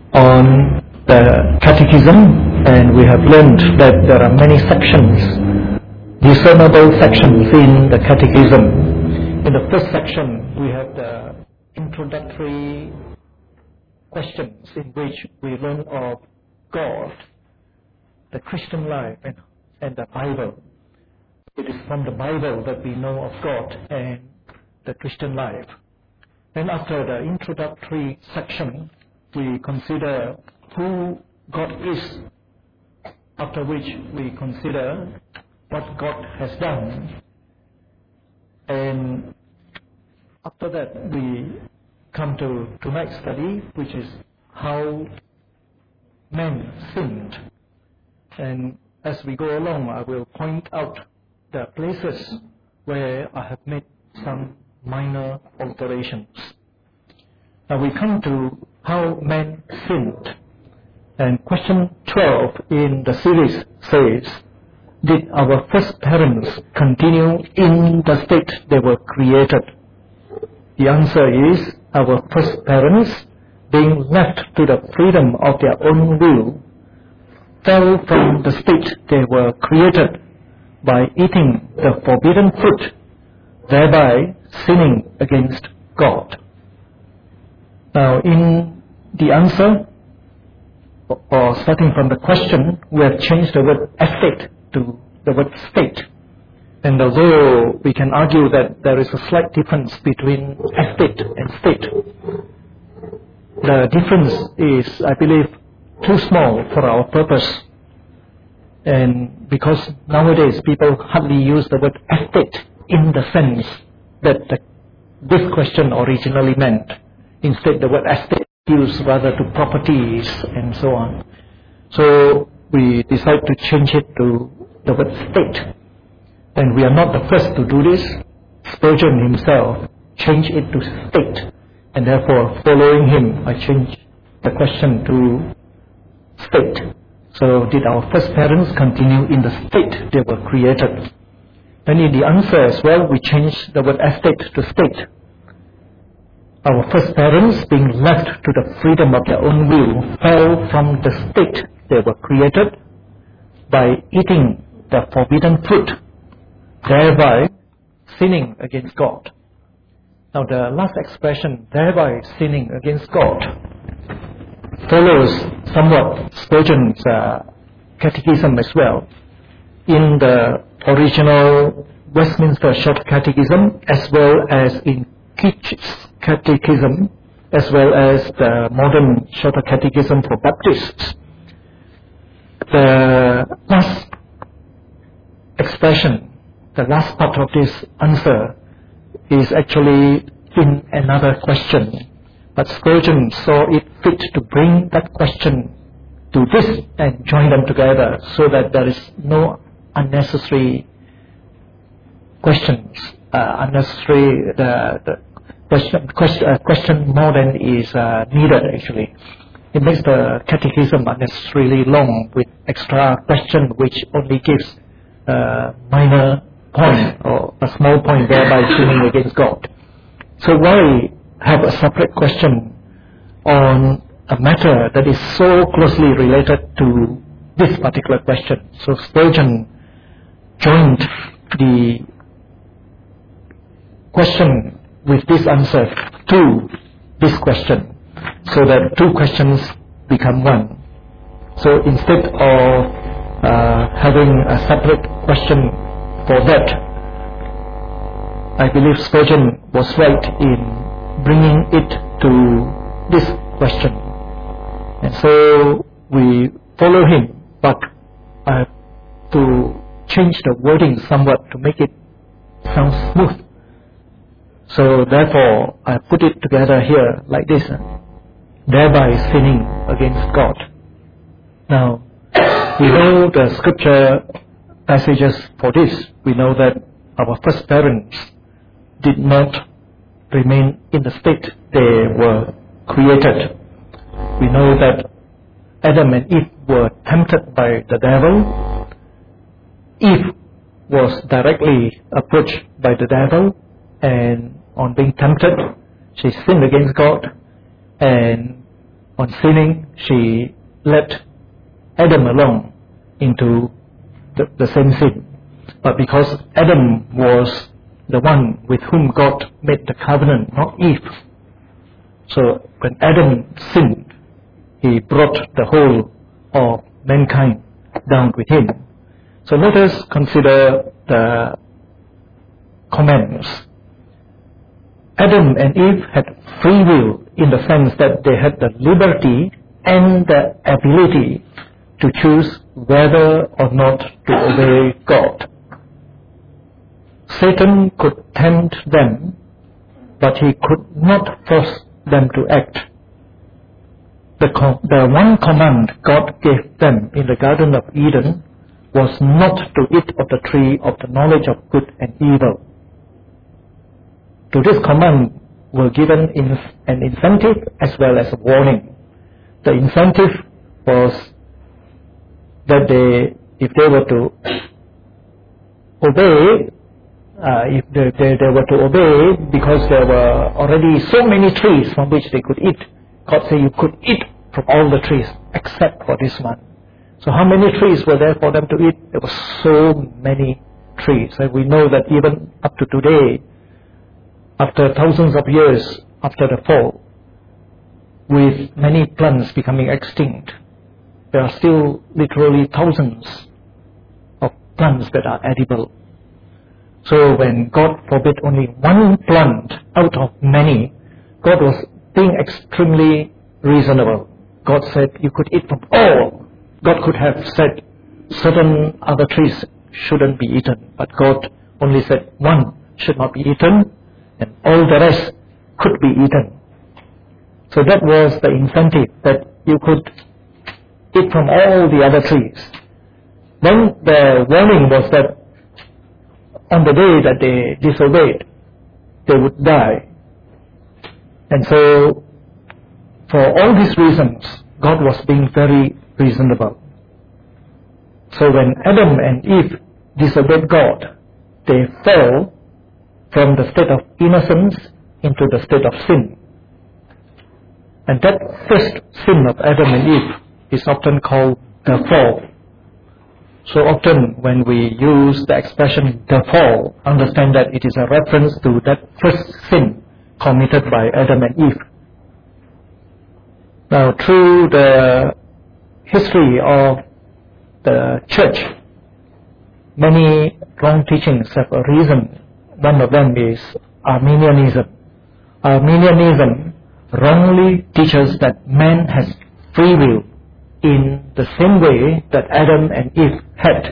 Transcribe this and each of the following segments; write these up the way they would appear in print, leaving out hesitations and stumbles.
on the Catechism, and we have learned that there are many sections, discernible sections in the Catechism. In the first section, we have the introductory questions in which we learn of God, the Christian life, and the Bible. It is from the Bible that we know of God and the Christian life. And after the introductory section, we consider who God is, after which we consider what God has done, and after that we come to tonight's study, which is how man sinned. And as we go along, I will point out the places where I have made some minor alterations. Now we come to how man sinned. And question 12 in the series says, did our first parents continue in the state they were created? The answer is, our first parents, being left to the freedom of their own will, fell from the state they were created by eating the forbidden fruit, thereby sinning against God. Now in the answer, or starting from the question, we have changed the word estate to the word state. And although we can argue that there is a slight difference between estate and state, the difference is, I believe, too small for our purpose. And because nowadays people hardly use the word estate in the sense that this question originally meant. Instead, the word estate used rather to properties and so on. So we decide to change it to the word state. And we are not the first to do this. Spurgeon himself changed it to state. And therefore, following him, I changed the question to state. So did our first parents continue in the state they were created? And in the answer as well, we changed the word estate to state. Our first parents, being left to the freedom of their own will, fell from the state they were created by eating the forbidden fruit, thereby sinning against God. Now the last expression, thereby sinning against God, follows somewhat Spurgeon's catechism as well. In the original Westminster Short Catechism, as well as in Keach's Catechism, as well as the modern Shorter Catechism for Baptists, the last expression, the last part of this answer, is actually in another question. But Spurgeon saw it fit to bring that question to this and join them together so that there is no unnecessary questions, the question more than is needed actually. It makes the catechism unnecessarily long with extra question which only gives a minor point or a small point, thereby sinning against God. So why have a separate question on a matter that is so closely related to this particular question? So Spurgeon joined the question with this answer to this question, so that two questions become one. So instead of having a separate question for that, I believe Spurgeon was right in bringing it to this question. And so we follow him, but I have to change the wording somewhat to make it sound smooth. So therefore, I put it together here like this, thereby sinning against God. Now, we know the scripture passages for this. We know that our first parents did not remain in the state they were created. We know that Adam and Eve were tempted by the devil. Eve was directly approached by the devil, and on being tempted, she sinned against God, and on sinning, she let Adam alone into the same sin. But because Adam was the one with whom God made the covenant, not Eve. So when Adam sinned, he brought the whole of mankind down with him. So let us consider the comments. Adam and Eve had free will in the sense that they had the liberty and the ability to choose whether or not to obey God. Satan could tempt them, but he could not force them to act. The one command God gave them in the Garden of Eden was not to eat of the tree of the knowledge of good and evil. To this command were given an incentive as well as a warning. The incentive was that if they were to obey, they were to obey because there were already so many trees from which they could eat. God said you could eat from all the trees except for this one. So how many trees were there for them to eat? There were so many trees. And we know that even up to today, after thousands of years after the fall, with many plants becoming extinct, there are still literally thousands of plants that are edible. So when God forbid only one plant out of many, God was being extremely reasonable. God said you could eat from all. God could have said certain other trees shouldn't be eaten, but God only said one should not be eaten and all the rest could be eaten. So that was the incentive, that you could eat from all the other trees. Then the warning was that on the day that they disobeyed, they would die. And so, for all these reasons, God was being very reasonable. So when Adam and Eve disobeyed God, they fell from the state of innocence into the state of sin. And that first sin of Adam and Eve is often called the fall. So often when we use the expression the fall, understand that it is a reference to that first sin committed by Adam and Eve. Now, through the history of the church, many wrong teachings have arisen. One of them is Arminianism. Arminianism wrongly teaches that man has free will in the same way that Adam and Eve had.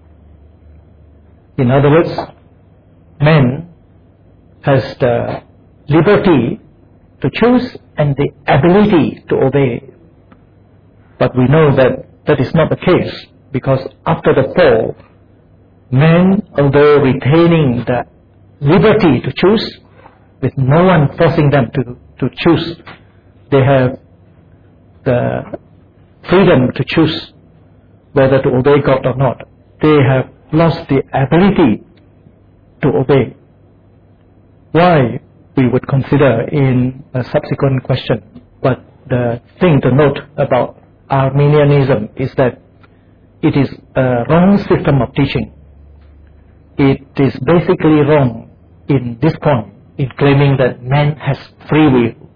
In other words, man has the liberty to choose and the ability to obey. But we know that that is not the case, because after the fall, man, although retaining the liberty to choose, with no one forcing them to choose, they have the freedom to choose whether to obey God or not. They have lost the ability to obey. Why? We would consider in a subsequent question. But the thing to note about Arminianism is that it is a wrong system of teaching. It is basically wrong in this point, in claiming that man has free will.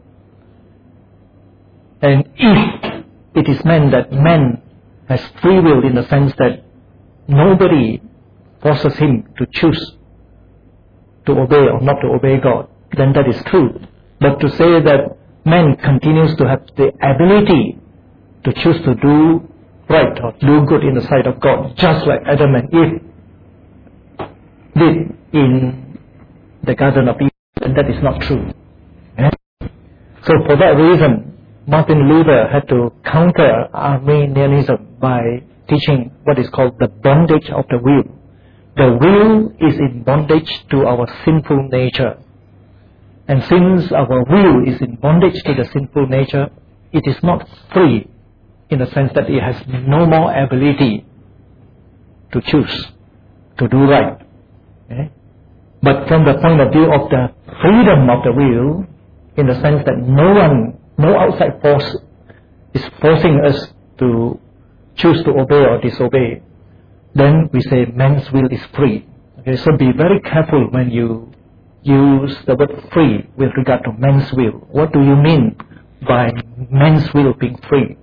And if it is meant that man has free will in the sense that nobody forces him to choose to obey or not to obey God, then that is true. But to say that man continues to have the ability to choose to do right or do good in the sight of God, just like Adam and Eve did in the Garden of Eden, and that is not true. So for that reason, Martin Luther had to counter Arminianism by teaching what is called the bondage of the will. The will is in bondage to our sinful nature. And since our will is in bondage to the sinful nature, it is not free in the sense that it has no more ability to choose, to do right. Okay? But from the point of view of the freedom of the will, in the sense that no outside force is forcing us to choose to obey or disobey, then we say man's will is free. Okay, so be very careful when you use the word free with regard to man's will. What do you mean by man's will being free?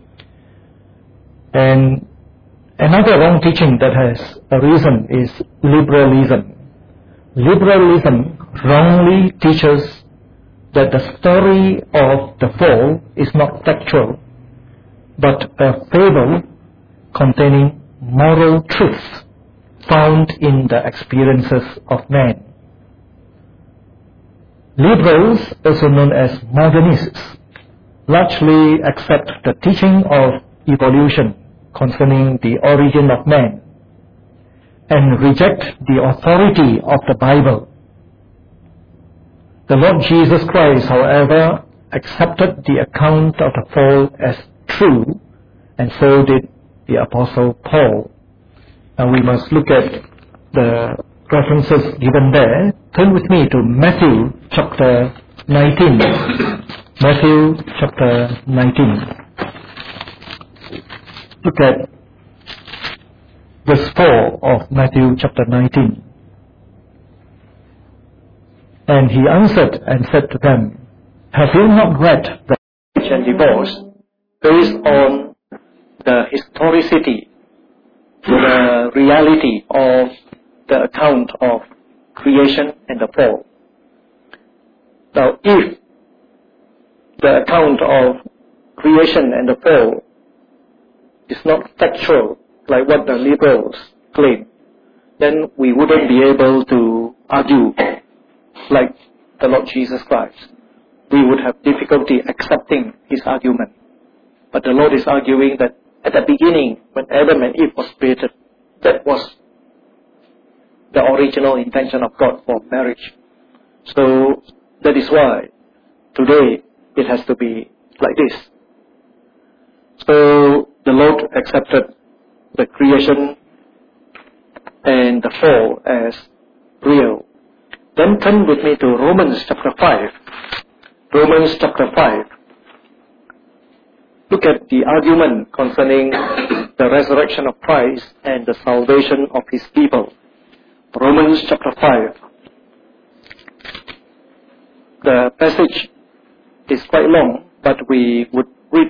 And another wrong teaching that has arisen is liberalism. Liberalism wrongly teaches that the story of the fall is not factual, but a fable containing moral truths found in the experiences of man. Liberals, also known as modernists, largely accept the teaching of evolution concerning the origin of man and reject the authority of the Bible. The Lord Jesus Christ, however, accepted the account of the fall as true, and so did the Apostle Paul. Now we must look at the references given there. Turn with me to Matthew chapter 19. Matthew chapter 19. Look at verse 4 of Matthew chapter 19. And he answered and said to them, have you not read the marriage and divorce based on the historicity, the reality of the account of creation and the fall? Now, if the account of creation and the fall is not factual, like what the liberals claim, then we wouldn't be able to argue like the Lord Jesus Christ. We would have difficulty accepting his argument. But the Lord is arguing that at the beginning, when Adam and Eve was created, that was the original intention of God for marriage. So that is why today it has to be like this. So the Lord accepted the creation and the fall as real. Then turn with me to Romans chapter 5. Romans chapter 5. Look at the argument concerning the resurrection of Christ and the salvation of his people. Romans chapter 5. The passage is quite long, but we would read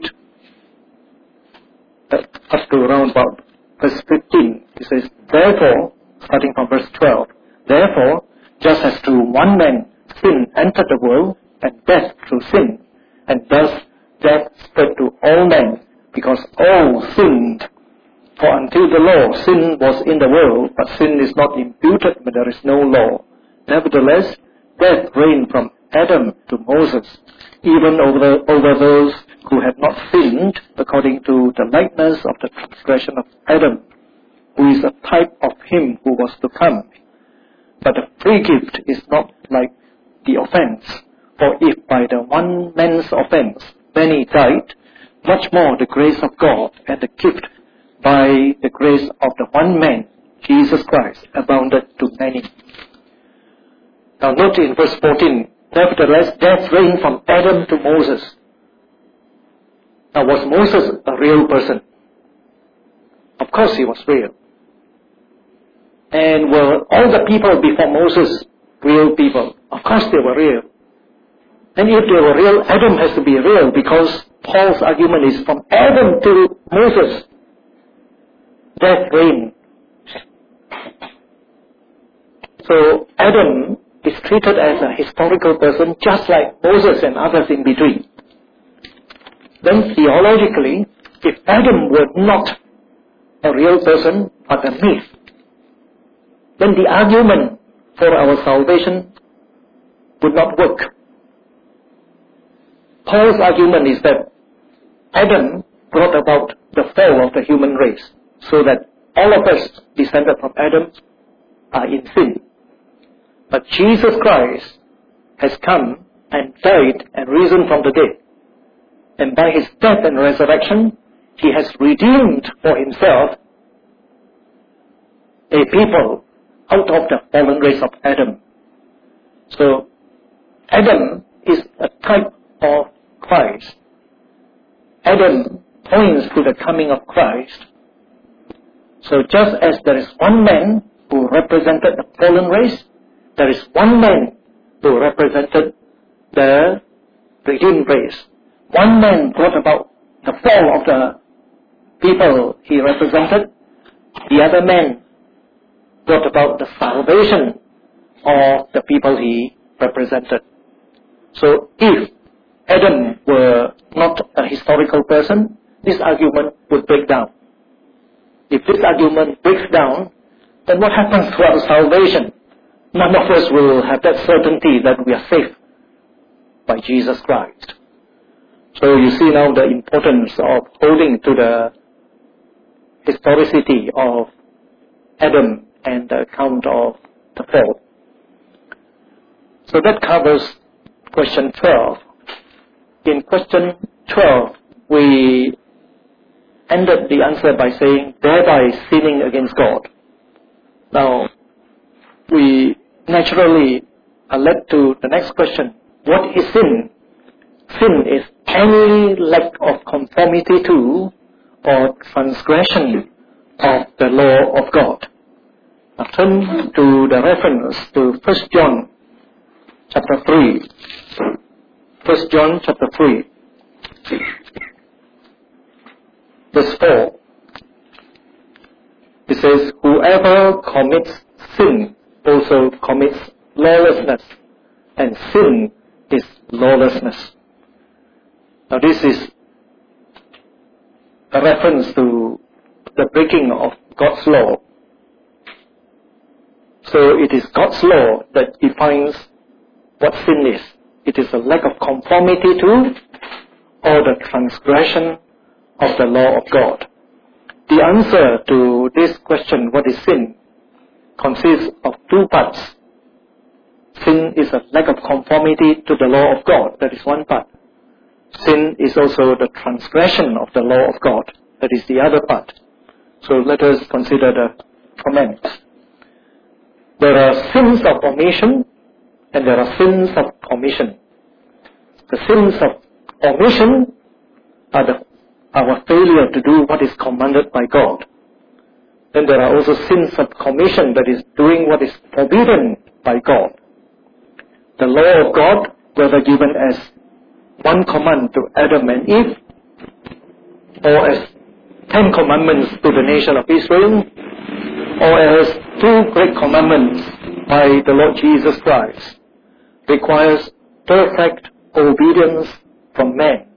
up to around about verse 15. It says, therefore, starting from verse 12, therefore, just as through one man sin entered the world, and death through sin, and thus death spread to all men, because all sinned. For until the law, sin was in the world, but sin is not imputed when there is no law. Nevertheless, death reigned from Adam to Moses, even over those who had not sinned, according to the likeness of the transgression of Adam, who is a type of him who was to come. But the free gift is not like the offense. For if by the one man's offense many died, much more the grace of God and the gift by the grace of the one man, Jesus Christ, abounded to many. Now note in verse 14, nevertheless death reigned from Adam to Moses. Now was Moses a real person? Of course he was real. And were all the people before Moses real people? Of course they were real. And if they were real, Adam has to be real, because Paul's argument is from Adam to Moses. Death reigned. So Adam is treated as a historical person, just like Moses and others in between. Then theologically, if Adam were not a real person, but a myth, then the argument for our salvation would not work. Paul's argument is that Adam brought about the fall of the human race, so that all of us descended from Adam are in sin. But Jesus Christ has come and died and risen from the dead. And by his death and resurrection, he has redeemed for himself a people out of the fallen race of Adam. So Adam is a type of Christ. Adam points to the coming of Christ. So just as there is one man who represented the fallen race, there is one man who represented the redeemed race. One man brought about the fall of the people he represented. The other man brought about the salvation of the people he represented. So if Adam were not a historical person, this argument would break down. If this argument breaks down, then what happens to our salvation? None of us will have that certainty that we are saved by Jesus Christ. So you see now the importance of holding to the historicity of Adam and the account of the fall. So that covers question 12. In question 12, we ended the answer by saying, thereby sinning against God. Now, we naturally are led to the next question. What is sin? Sin is any lack of conformity to or transgression of the law of God. Now turn to the reference to 1 John chapter 3. 1 John chapter 3. Verse 4. It says, whoever commits sin also commits lawlessness, and sin is lawlessness. Now this is a reference to the breaking of God's law. So it is God's law that defines what sin is. It is a lack of conformity to or the transgression of the law of God. The answer to this question, what is sin, consists of two parts. Sin is a lack of conformity to the law of God. That is one part. Sin is also the transgression of the law of God. That is the other part. So let us consider the comments. There are sins of omission and there are sins of commission. The sins of omission are our failure to do what is commanded by God. Then there are also sins of commission, that is doing what is forbidden by God. The law of God, whether given as one command to Adam and Eve, or as 10 commandments to the nation of Israel, or as 2 great commandments by the Lord Jesus Christ, requires perfect obedience from man.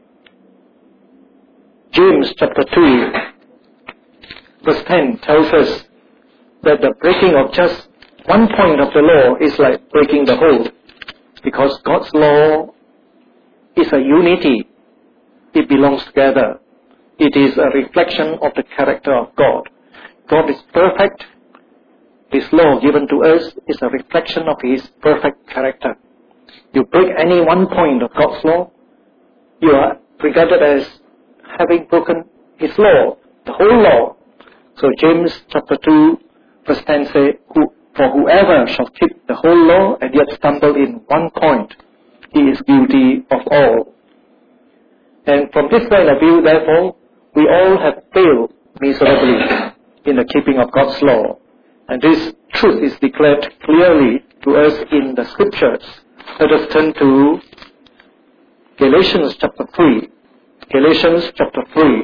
James chapter 2 verse 10 tells us that the breaking of just one point of the law is like breaking the whole, because God's law is a unity. It belongs together. It is a reflection of the character of God. God is perfect. His law given to us is a reflection of His perfect character. You break any one point of God's law, you are regarded as having broken His law, the whole law. So James chapter 2 verse 10 says, for whoever shall keep the whole law and yet stumble in one point, he is guilty of all. And from this point of view, therefore, we all have failed miserably in the keeping of God's law. And this truth is declared clearly to us in the scriptures. Let us turn to Galatians chapter 3. Galatians chapter 3.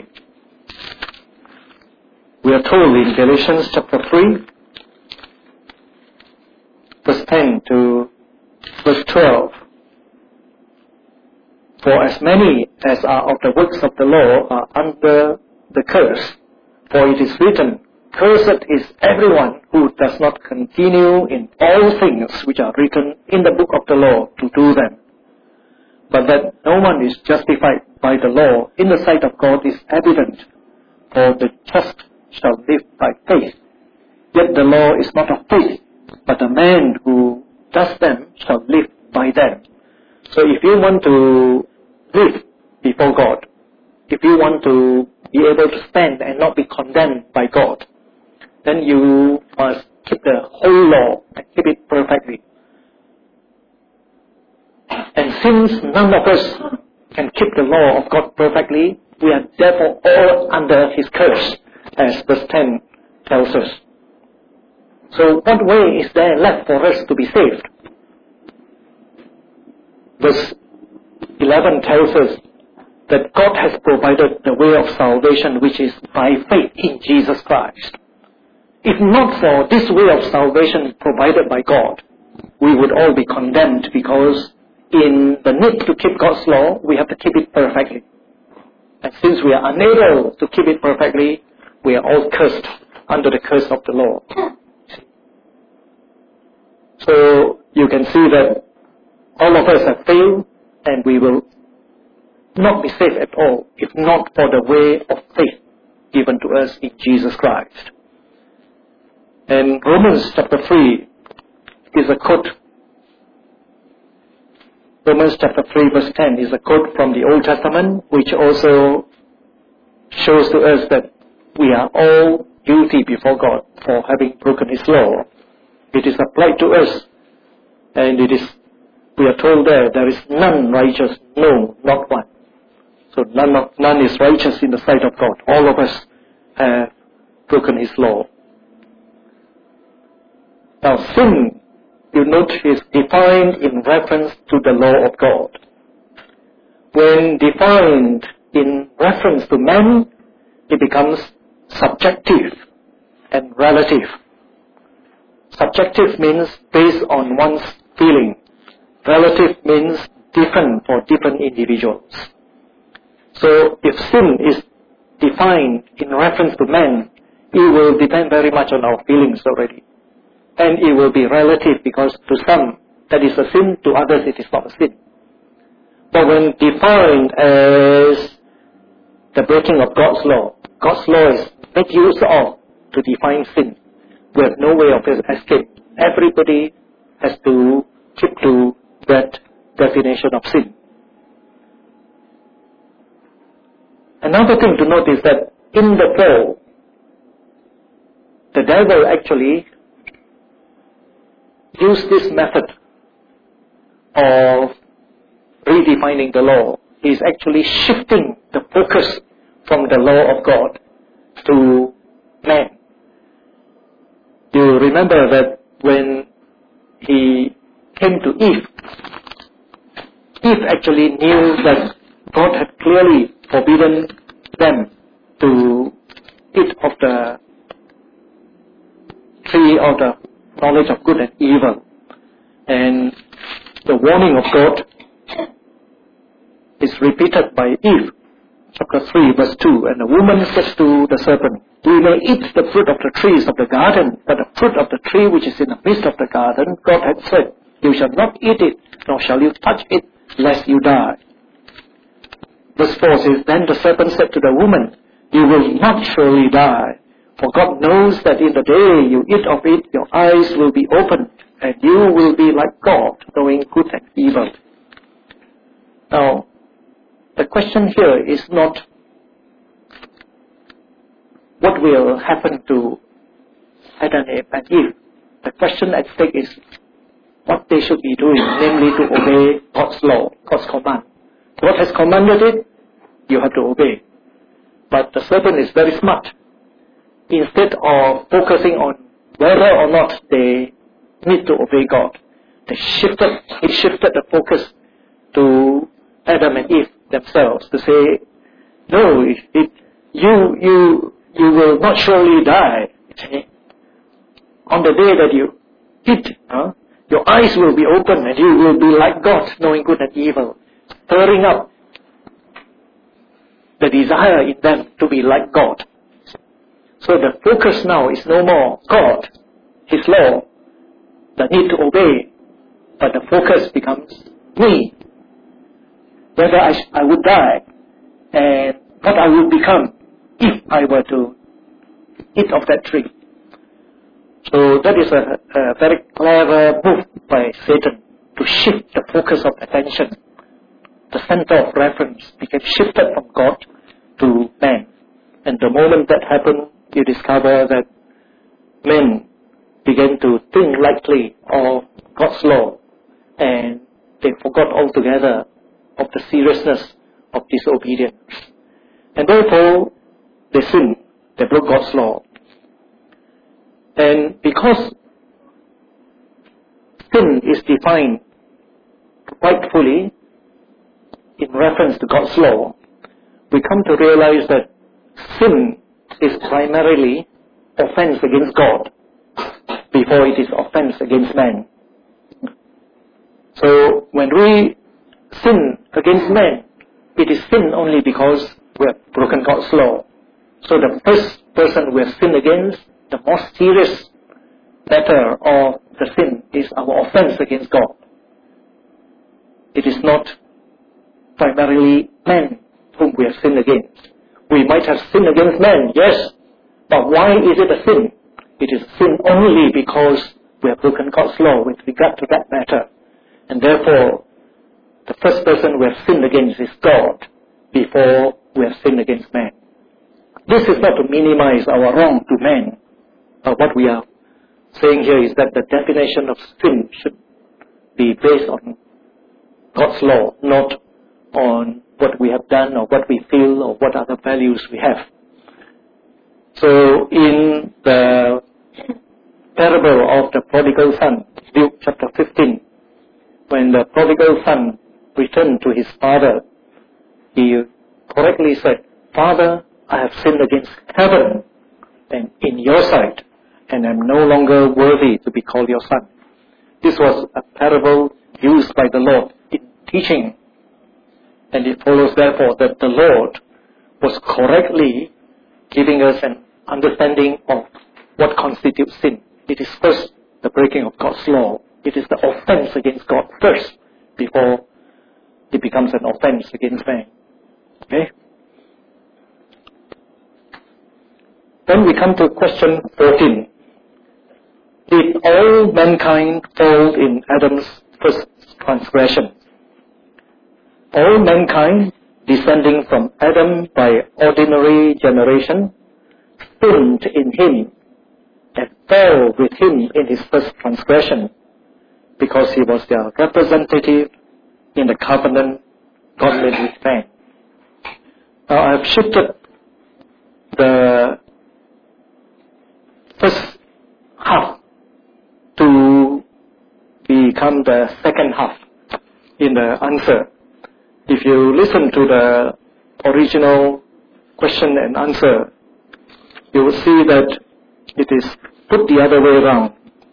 We are told in Galatians chapter 3, verse 10 to verse 12. For as many as are of the works of the law are under the curse. For it is written, cursed is everyone who does not continue in all things which are written in the book of the law to do them. But that no one is justified by the law in the sight of God is evident. For the just shall live by faith. Yet the law is not of faith, but the man who does them shall live by them. So if you want to live before God, if you want to be able to stand and not be condemned by God, then you must keep the whole law and keep it perfectly. And since none of us can keep the law of God perfectly, we are therefore all under his curse, as verse 10 tells us. So what way is there left for us to be saved? Verse 11 tells us that God has provided the way of salvation, which is by faith in Jesus Christ. If not for this way of salvation provided by God, we would all be condemned, because in the need to keep God's law, we have to keep it perfectly. And since we are unable to keep it perfectly, we are all cursed under the curse of the law. So you can see that all of us have failed, and we will not be saved at all if not for the way of faith given to us in Jesus Christ. And Romans chapter 3 is a quote. Romans chapter 3 verse 10 is a quote from the Old Testament, which also shows to us that we are all guilty before God for having broken His law. It is applied to us, and we are told there is none righteous, no, not one. So none is righteous in the sight of God. All of us have broken His law. Now sin, you note, is defined in reference to the law of God. When defined in reference to man, it becomes subjective and relative. Subjective means based on one's feeling. Relative means different for different individuals. So if sin is defined in reference to man, it will depend very much on our feelings already. And it will be relative, because to some that is a sin, to others it is not a sin. But when defined as the breaking of God's law is made use of to define sin. We have no way of escape. Everybody has to keep to that definition of sin. Another thing to note is that in the fall, the devil actually used this method of redefining the law. He is actually shifting the focus from the law of God to man. You remember that when he came to Eve actually knew that God had clearly forbidden them to eat of the tree of the knowledge of good and evil. And the warning of God is repeated by Eve, chapter 3, verse 2. And the woman says to the serpent, "We may eat the fruit of the trees of the garden, but the fruit of the tree which is in the midst of the garden, God had said, you shall not eat it, nor shall you touch it, lest you die." Verse 4 says, "Then the serpent said to the woman, you will not surely die. For God knows that in the day you eat of it, your eyes will be opened, and you will be like God, knowing good and evil." Now, the question here is not what will happen to Adam and Eve. The question at stake is what they should be doing, namely to obey God's law, God's command. God has commanded it, you have to obey. But the serpent is very smart. Instead of focusing on whether or not they need to obey God, he shifted the focus to Adam and Eve themselves to say, "No, you will not surely die. On the day that you eat, your eyes will be open and you will be like God, knowing good and evil," stirring up the desire in them to be like God. So the focus now is no more God, His law, the need to obey, but the focus becomes me, whether I would die and what I would become if I were to eat of that tree. So that is a very clever move by Satan to shift the focus of attention. The center of reference became shifted from God to man. And the moment that happened, you discover that men began to think lightly of God's law, and they forgot altogether of the seriousness of disobedience. And therefore, they sinned. They broke God's law. And because sin is defined rightfully in reference to God's law, we come to realize that sin is primarily offense against God before it is offense against man. So when we sin against man, it is sin only because we have broken God's law. So the first person we have sinned against, the most serious matter of the sin is our offense against God. It is not primarily man whom we have sinned against. We might have sinned against man, yes, but why is it a sin? It is sin only because we have broken God's law with regard to that matter. And therefore, the first person we have sinned against is God before we have sinned against man. This is not to minimize our wrong to man. But what we are saying here is that the definition of sin should be based on God's law, not on what we have done or what we feel or what other values we have. So in the parable of the prodigal son, Luke chapter 15, when the prodigal son returned to his father, he correctly said, "Father, I have sinned against heaven and in your sight, and am no longer worthy to be called your son." This was a parable used by the Lord in teaching, and it follows therefore that the Lord was correctly giving us an understanding of what constitutes sin. It is first the breaking of God's law. It is the offense against God first before it becomes an offense against man. Okay? Then we come to question 14. Did all mankind fall in Adam's first transgression? All mankind, descending from Adam by ordinary generation, sinned in him and fell with him in his first transgression, because he was their representative in the covenant God made with man. Now I have shifted the first half to become the second half in the answer. If you listen to the original question and answer, you will see that it is put the other way around.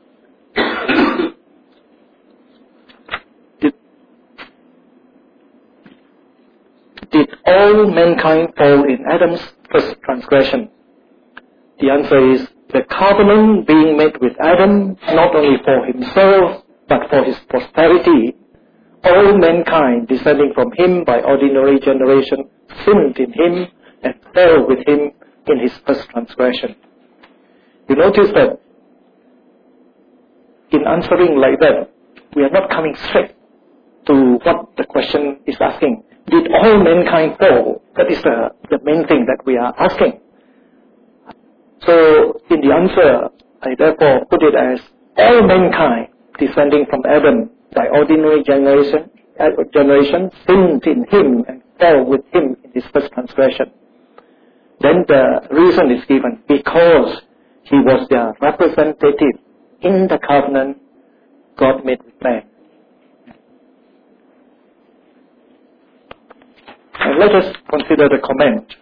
Did all mankind fall in Adam's first transgression? The answer is the covenant being made with Adam, not only for himself, but for his posterity. All mankind, descending from him by ordinary generation, sinned in him and fell with him in his first transgression. You notice that in answering like that, we are not coming straight to what the question is asking. Did all mankind fall? That is the main thing that we are asking. So in the answer, I therefore put it as all mankind, descending from Adam by ordinary generation, sinned in him and fell with him in his first transgression. Then the reason is given, because he was their representative in the covenant God made with man. And let us consider the comment.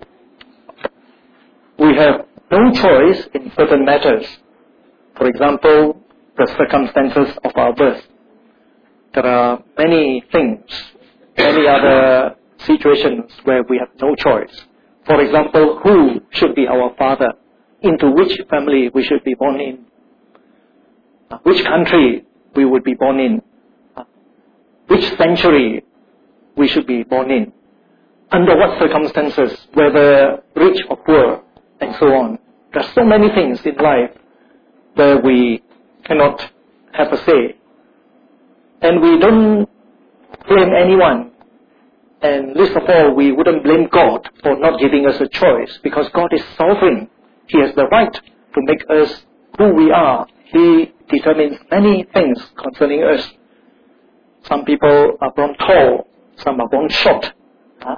We have no choice in certain matters. For example, the circumstances of our birth. There are many things, many other situations where we have no choice. For example, who should be our father? Into which family we should be born in? Which country we would be born in? Which century we should be born in? Under what circumstances, whether rich or poor, and so on. There are so many things in life where we cannot have a say. And we don't blame anyone. And least of all, we wouldn't blame God for not giving us a choice, because God is sovereign. He has the right to make us who we are. He determines many things concerning us. Some people are born tall, some are born short.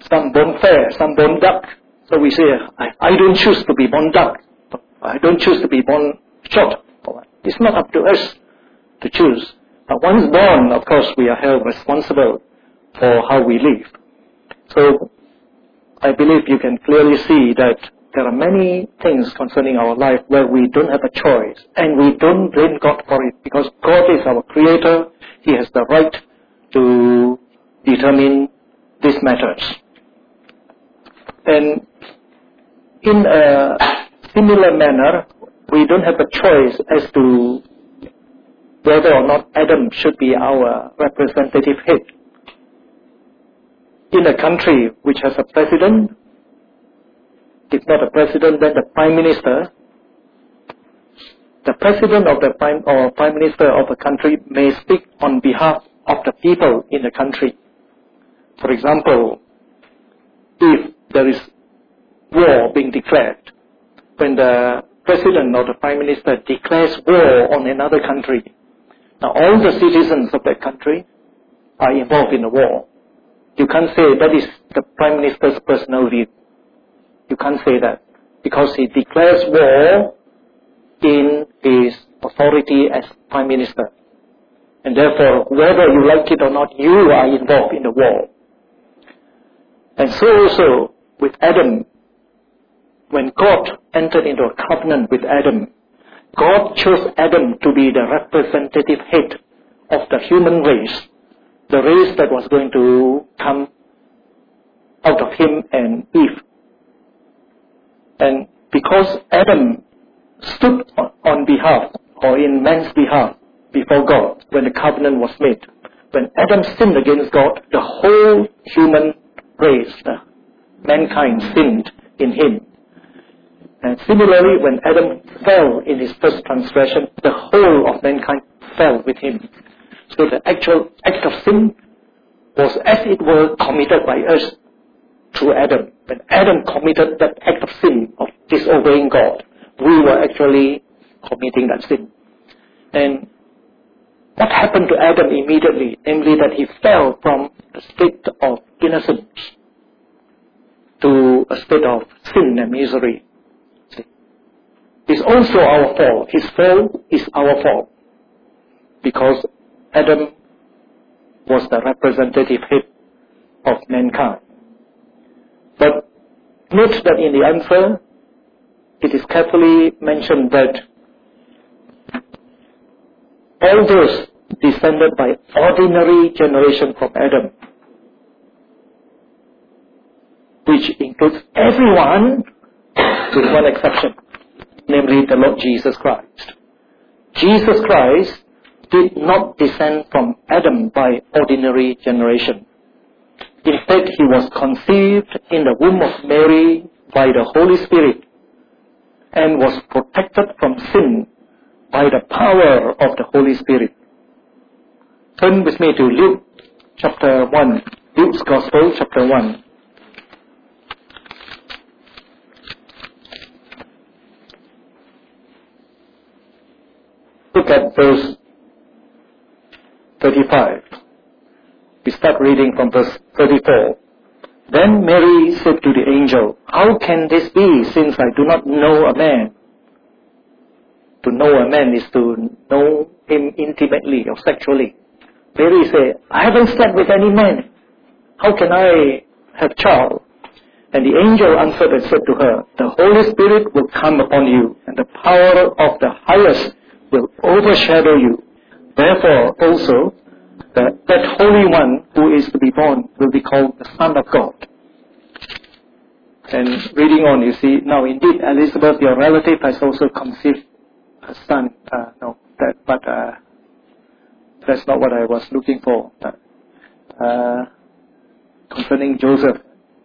Some born fair, some born dark. So we say, I don't choose to be born dark. I don't choose to be born short. It's not up to us to choose. But once born, of course, we are held responsible for how we live. So I believe you can clearly see that there are many things concerning our life where we don't have a choice, and we don't blame God for it, because God is our creator. He has the right to determine these matters. And in a similar manner, we don't have a choice as to whether or not Adam should be our representative head. In a country which has a president, if not a president, then the prime minister, the president of the prime minister of a country may speak on behalf of the people in the country. For example, if there is war being declared, when the president or the prime minister declares war on another country, now all the citizens of that country are involved in the war. You can't say that is the prime minister's personal view. You can't say that, because he declares war in his authority as prime minister. And therefore, whether you like it or not, you are involved in the war. And so also with Adam, when God entered into a covenant with Adam, God chose Adam to be the representative head of the human race, the race that was going to come out of him and Eve. And because Adam stood on behalf, or in man's behalf, before God, when the covenant was made, when Adam sinned against God, the whole human race, mankind, sinned in him. And similarly, when Adam fell in his first transgression, the whole of mankind fell with him. So the actual act of sin was, as it were, committed by us through Adam. When Adam committed that act of sin, of disobeying God, we were actually committing that sin. And what happened to Adam immediately? Namely that he fell from a state of innocence to a state of sin and misery. It's also our fault. His fall is our fault, because Adam was the representative head of mankind. But note that in the answer, it is carefully mentioned that all those descended by ordinary generation from Adam, which includes everyone with one exception, namely the Lord Jesus Christ. Jesus Christ did not descend from Adam by ordinary generation. In fact, he was conceived in the womb of Mary by the Holy Spirit and was protected from sin by the power of the Holy Spirit. Turn with me to Luke chapter 1, Luke's Gospel chapter 1. Look at verse 35. We start reading from verse 34. Then Mary said to the angel, "How can this be, since I do not know a man?" To know a man is to know him intimately or sexually. Mary said, "I haven't slept with any man. How can I have child?" And the angel answered and said to her, "The Holy Spirit will come upon you, and the power of the highest will overshadow you. Therefore also, that Holy One who is to be born will be called the Son of God." And reading on, you see, now indeed Elizabeth, your relative, has also conceived a son. That's not what I was looking for. Concerning Joseph.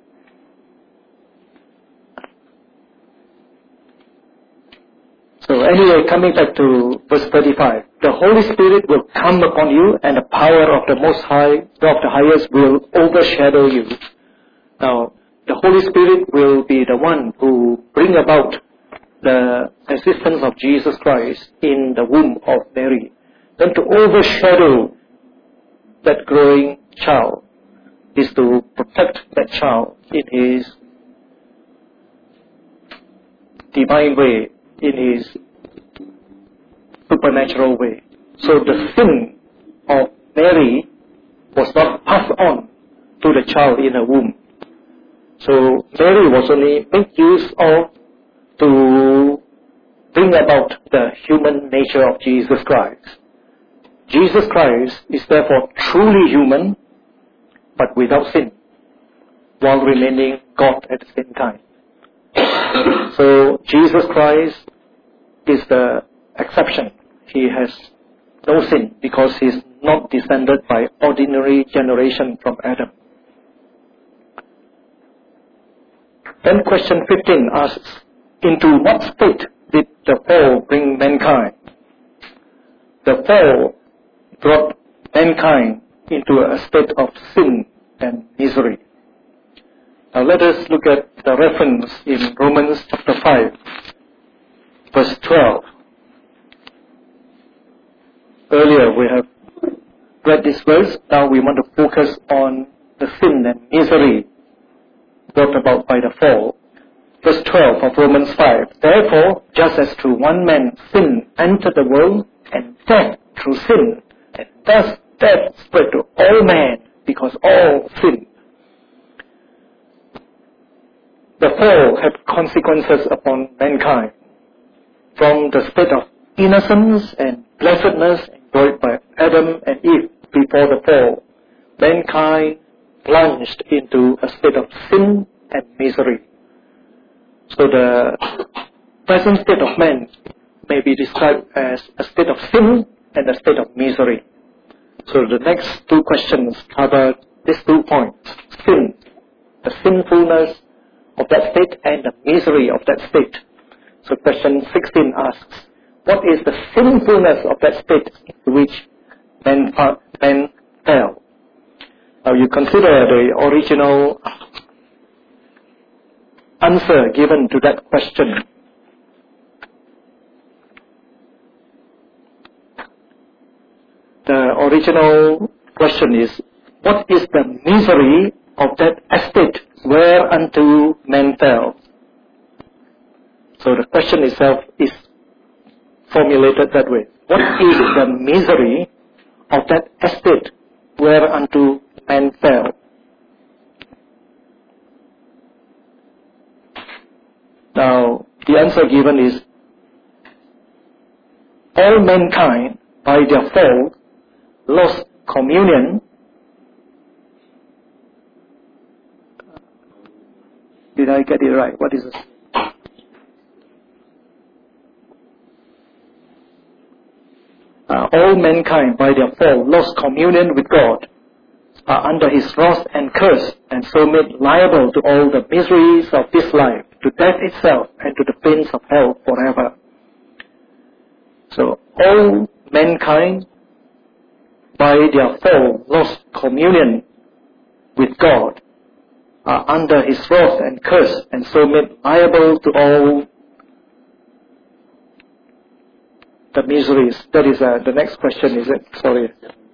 So anyway, coming back to verse 35. The Holy Spirit will come upon you, and the power of the Most High, of the Highest, will overshadow you. Now, the Holy Spirit will be the one who bring about the existence of Jesus Christ in the womb of Mary. Then to overshadow that growing child is to protect that that child in his divine way, in his supernatural way. So the sin of Mary was not passed on to the child in her womb. So Mary was only made use of to bring about the human nature of Jesus Christ. Jesus Christ is therefore truly human, but without sin, while remaining God at the same time. So Jesus Christ is the exception. He has no sin because he is not descended by ordinary generation from Adam. Then question 15 asks, into what state did the fall bring mankind? The fall brought mankind into a state of sin and misery. Now let us look at the reference in Romans chapter 5, verse 12. Earlier we have read this verse. Now we want to focus on the sin and misery brought about by the fall. Verse 12 of Romans 5. Therefore, just as through one man sin entered the world, and death through sin, and thus death spread to all men, because all sinned. The fall had consequences upon mankind. From the state of innocence and blessedness enjoyed by Adam and Eve before the fall, mankind plunged into a state of sin and misery. So the present state of man may be described as a state of sin and a state of misery. So the next two questions cover these 2 points. Sin, the sinfulness of that state, and the misery of that state. So question 16 asks, what is the sinfulness of that state into which men fell? Now you consider the original answer given to that question. The original question is, what is the misery of that estate whereunto men fell? So the question itself is formulated that way. What is the misery of that estate whereunto men fell? Now, the answer given is, all mankind, by their fall, lost communion. Did I get it right? What is this? All mankind, by their fall, lost communion with God, are under His wrath and curse, and so made liable to all the miseries of this life, to death itself, and to the pains of hell forever. So, all mankind, by their fall, lost communion with God, are under His wrath and curse, and so made liable to all the miseries. That is the next question, is it? Sorry.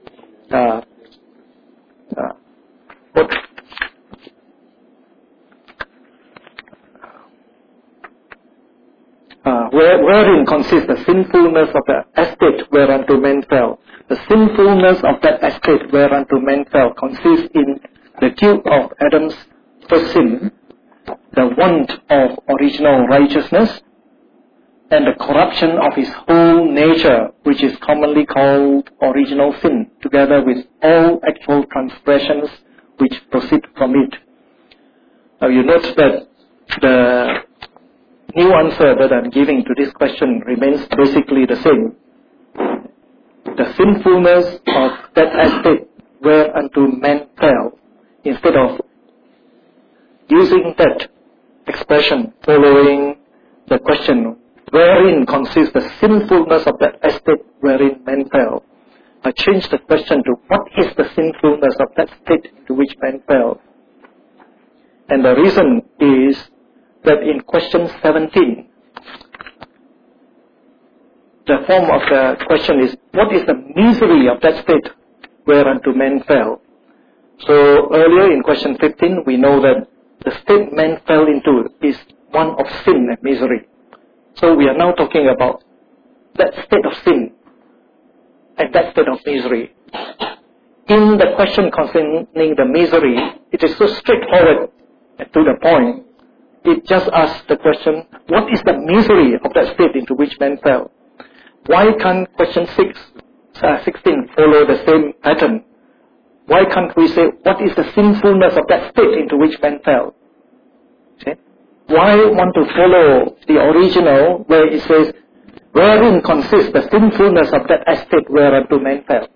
Wherein consists the sinfulness of the estate whereunto men fell? The sinfulness of that estate whereunto men fell consists in the guilt of Adam's first sin, the want of original righteousness, and the corruption of his whole nature, which is commonly called original sin, together with all actual transgressions which proceed from it. Now you note that the new answer that I'm giving to this question remains basically the same. The sinfulness of that estate whereunto men fell, instead of using that expression following the question, wherein consists the sinfulness of that estate wherein men fell, I changed the question to, what is the sinfulness of that state into which men fell? And the reason is that in question 17, the form of the question is, what is the misery of that state whereunto men fell? So earlier in question 15, we know that the state man fell into is one of sin and misery. So we are now talking about that state of sin and that state of misery. In the question concerning the misery, it is so straightforward and to the point. It just asks the question, what is the misery of that state into which man fell? Why can't question 16 follow the same pattern? Why can't we say, what is the sinfulness of that state into which man fell? See? Why want to follow the original where it says, wherein consists the sinfulness of that estate whereunto man fell?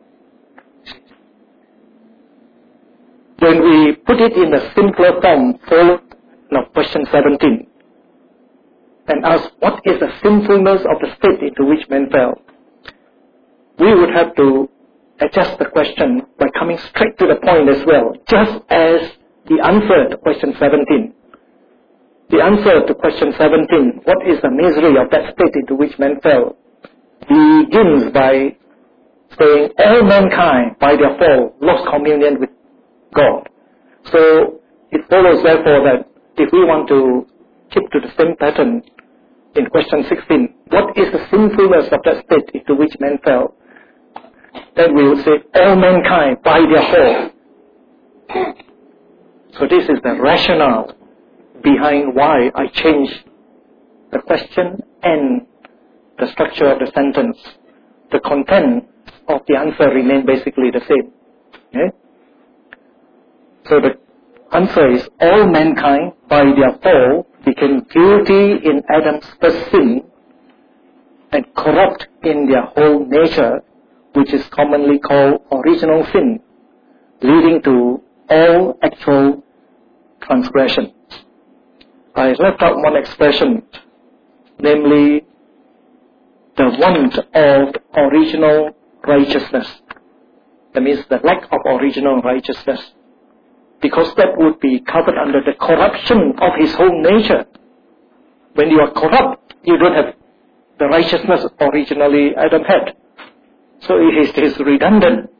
When we put it in the simpler form, follow question 17, and ask, what is the sinfulness of the state into which man fell? We would have to adjust the question by coming straight to the point as well, just as the answer to question 17. The answer to question 17, what is the misery of that state into which man fell, begins by saying, all mankind by their fall lost communion with God. So it follows therefore that if we want to keep to the same pattern in question 16, what is the sinfulness of that state into which man fell? Then we would say, all mankind by their fall. So this is the rationale behind why I changed the question and the structure of the sentence. The content of the answer remained basically the same. Okay? So the answer is, all mankind by their fall became guilty in Adam's first sin and corrupt in their whole nature, which is commonly called original sin, leading to all actual transgression. I left out one expression, namely the want of original righteousness. That means the lack of original righteousness. Because that would be covered under the corruption of his whole nature. When you are corrupt, you don't have the righteousness originally Adam had. So it is redundant.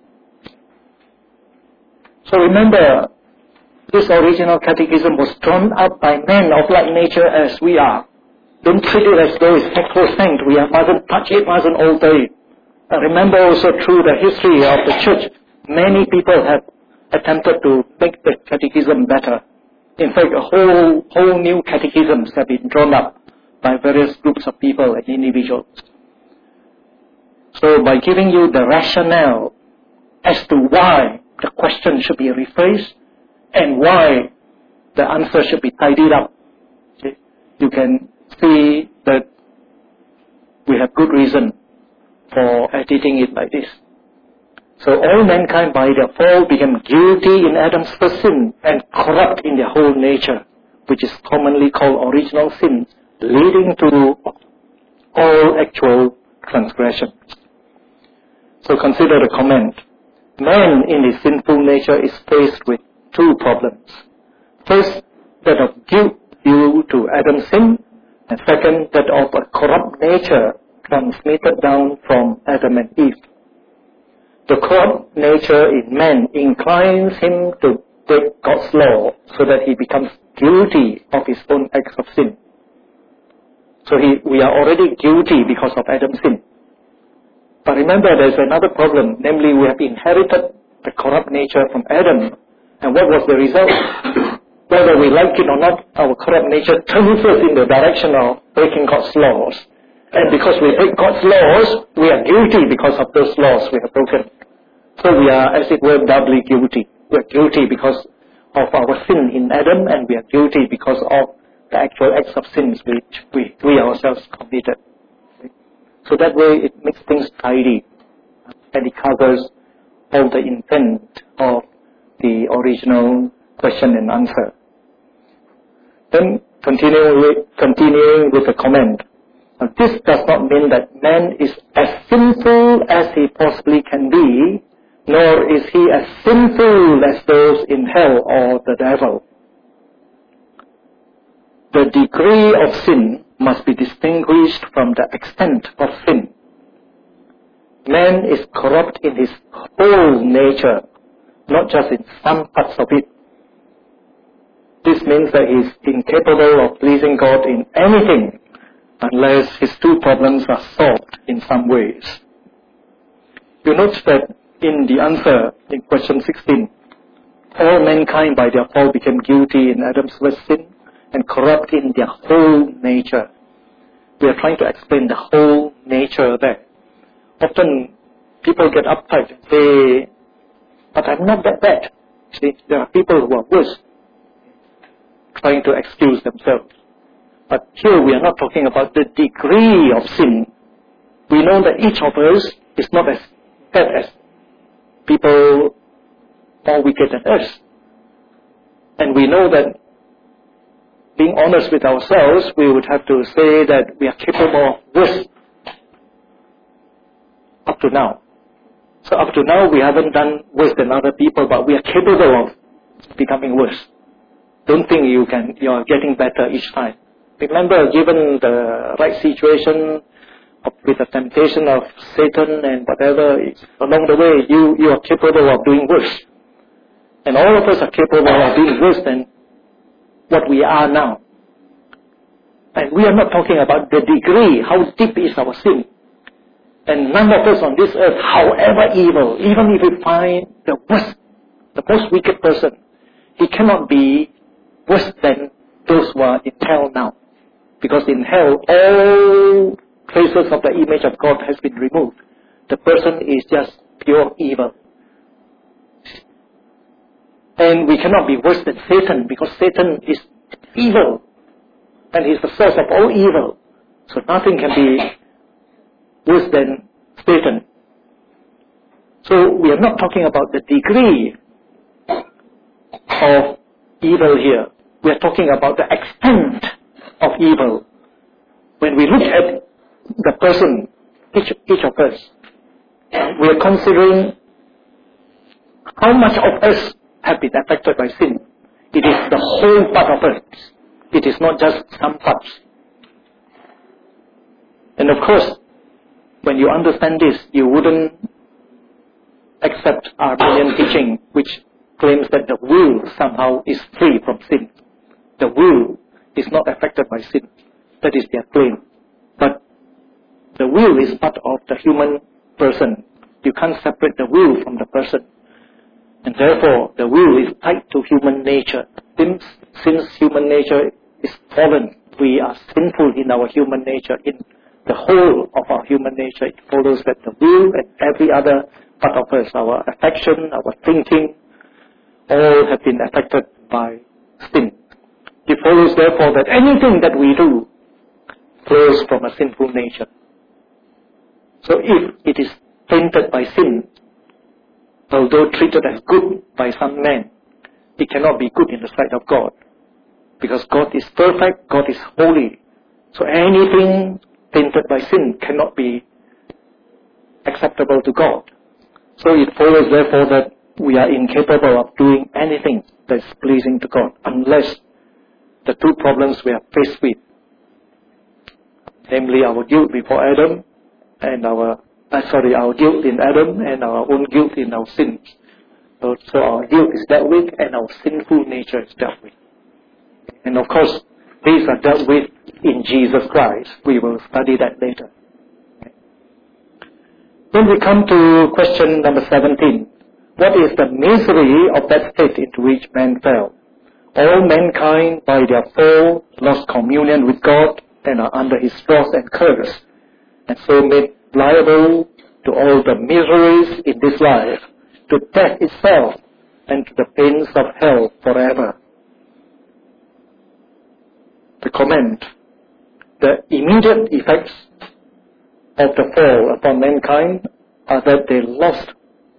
So remember, this original catechism was drawn up by men of like nature as we are. Don't treat it as though it's sacrosanct. We mustn't touch it, mustn't alter it. Remember also through the history of the church, many people have attempted to make the catechism better. In fact, whole new catechisms have been drawn up by various groups of people and individuals. So by giving you the rationale as to why the question should be rephrased and why the answer should be tidied up, you can see that we have good reason for editing it like this. So all mankind by their fall became guilty in Adam's first sin and corrupt in their whole nature, which is commonly called original sin, leading to all actual transgressions. So consider the comment. Man in his sinful nature is faced with two problems. First, that of guilt due to Adam's sin, and second, that of a corrupt nature transmitted down from Adam and Eve. The corrupt nature in man inclines him to break God's law so that he becomes guilty of his own acts of sin. So we are already guilty because of Adam's sin. But remember, there's another problem, namely we have inherited the corrupt nature from Adam. And what was the result? Whether we like it or not, our corrupt nature turns us in the direction of breaking God's laws. And because we break God's laws, we are guilty because of those laws we have broken. So we are, as it were, doubly guilty. We are guilty because of our sin in Adam, and we are guilty because of the actual acts of sins which we ourselves committed. So that way it makes things tidy, and it covers all the intent of the original question and answer. Then continuing with the comment. Now, this does not mean that man is as sinful as he possibly can be, nor is he as sinful as those in hell or the devil. The degree of sin must be distinguished from the extent of sin. Man is corrupt in his whole nature, not just in some parts of it. This means that he is incapable of pleasing God in anything unless his two problems are solved in some ways. You note that in the answer in question 16, all mankind by their fall became guilty in Adam's first sin and corrupt in their whole nature. We are trying to explain the whole nature there. Often people get uptight and say, but I'm not that bad. See, there are people who are worse, trying to excuse themselves. But here we are not talking about the degree of sin. We know that each of us is not as bad as people more wicked than us. And we know that, being honest with ourselves, we would have to say that we are capable of worse up to now. So up to now we haven't done worse than other people, but we are capable of becoming worse. Don't think you are getting better each time. Remember, given the right situation, with the temptation of Satan and whatever, along the way you are capable of doing worse. And all of us are capable of doing worse than what we are now. And we are not talking about the degree, how deep is our sin. And none of us on this earth, however evil, even if we find the worst, the most wicked person, he cannot be worse than those who are in hell now. Because in hell, all traces of the image of God has been removed. The person is just pure evil. And we cannot be worse than Satan, because Satan is evil. And he's the source of all evil. So nothing can be worse than Satan. So we are not talking about the degree of evil here. We are talking about the extent of evil. When we look at the person, each of us, we are considering how much of us have been affected by sin. It is the whole part of us. It is not just some parts. And of course, when you understand this, you wouldn't accept Arminian teaching, which claims that the will somehow is free from sin. The will is not affected by sin. That is their claim. But the will is part of the human person. You can't separate the will from the person. And therefore, the will is tied to human nature. Since human nature is fallen, we are sinful in our human nature. In the whole of our human nature, it follows that the will and every other part of us, our affection, our thinking, all have been affected by sin. It follows therefore that anything that we do flows from a sinful nature. So if it is tainted by sin, although treated as good by some men, it cannot be good in the sight of God. Because God is perfect, God is holy. So anything tainted by sin cannot be acceptable to God. So it follows therefore that we are incapable of doing anything that is pleasing to God, unless the two problems we are faced with, namely our guilt before Adam and our guilt in Adam and our own guilt in our sins. So our guilt is dealt with and our sinful nature is dealt with. And of course, these are dealt with in Jesus Christ. We will study that later. Then we come to question number 17. What is the misery of that state into which man fell? All mankind by their fall lost communion with God and are under his wrath and curse, and so made liable to all the miseries in this life, to death itself, and to the pains of hell forever. The comment: the immediate effects of the fall upon mankind are that they lost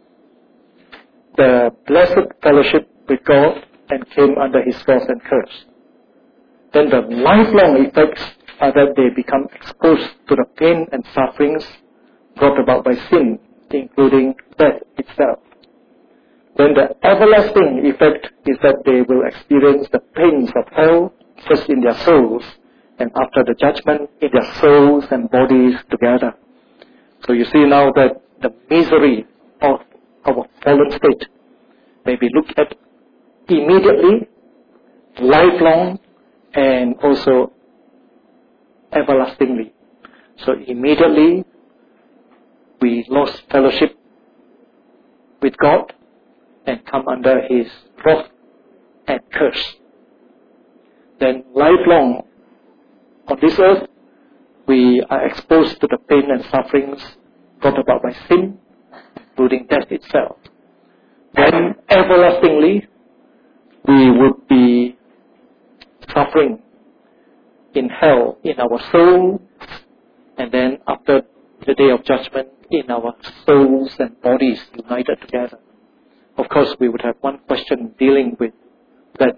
the blessed fellowship with God and came under his wrath and curse. Then the lifelong effects are that they become exposed to the pain and sufferings brought about by sin, including death itself. Then the everlasting effect is that they will experience the pains of hell, first in their souls, and after the judgment in their souls and bodies together. So you see now that the misery of our fallen state maybe look at immediately, lifelong, and also everlastingly. So immediately we lost fellowship with God and come under His wrath and curse. Then lifelong on this earth, we are exposed to the pain and sufferings brought about by sin, including death itself. Then everlastingly, we would be suffering in hell in our soul, and then after the day of judgment, in our souls and bodies united together. Of course, we would have one question dealing with that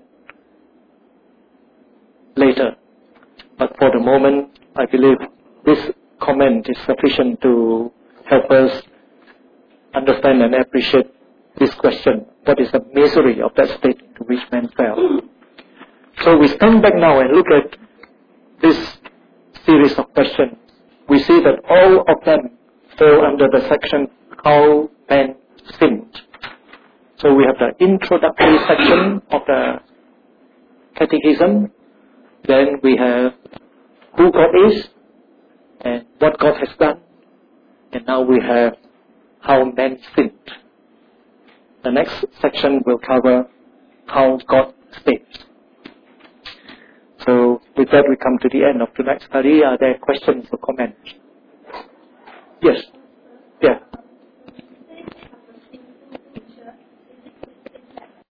later. But for the moment, I believe this comment is sufficient to help us understand and appreciate this question. What is the misery of that state into which man fell? So we stand back now and look at this series of questions. We see that all of them fall under the section how man sinned. So we have the introductory section of the catechism. Then we have who God is and what God has done. And now we have how man sinned. The next section will cover how God stays. So with that we come to the end of tonight's study. Are there questions or comments? Yes. Yeah.